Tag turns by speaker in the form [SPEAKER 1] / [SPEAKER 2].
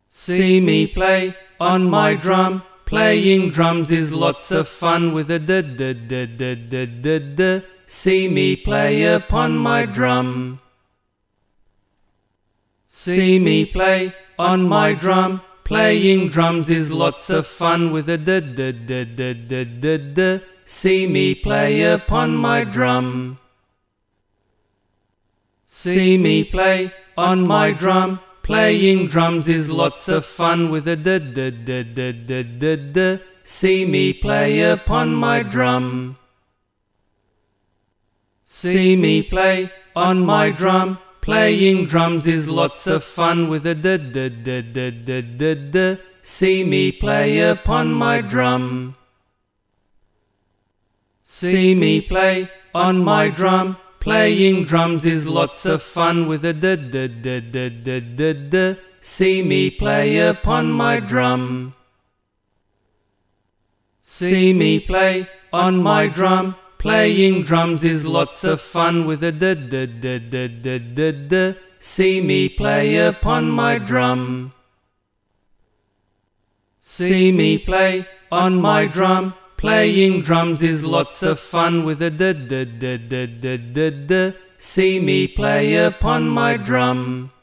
[SPEAKER 1] See me play on my drum. Playing drums is lots of fun with a da da da da da da da. See me play upon my drum. See me play on my drum. Playing drums is lots of fun with a da da da da da da da. See me play upon my drum. See me play on my drum. Playing drums is lots of fun with a da da da da da da da. See me play upon my drum. See me play on my drum. Playing drums is lots of fun with a da da da da da da da. See me play upon my drum. See me play on my drum. Playing drums is lots of fun with a da da da da da da da. See me play upon my drum. See me play on my drum. Playing drums is lots of fun with a da da da da da da da. See me play upon my drum. See me play on my drum. Playing drums is lots of fun with a da da da da da da da. See me play upon my drum.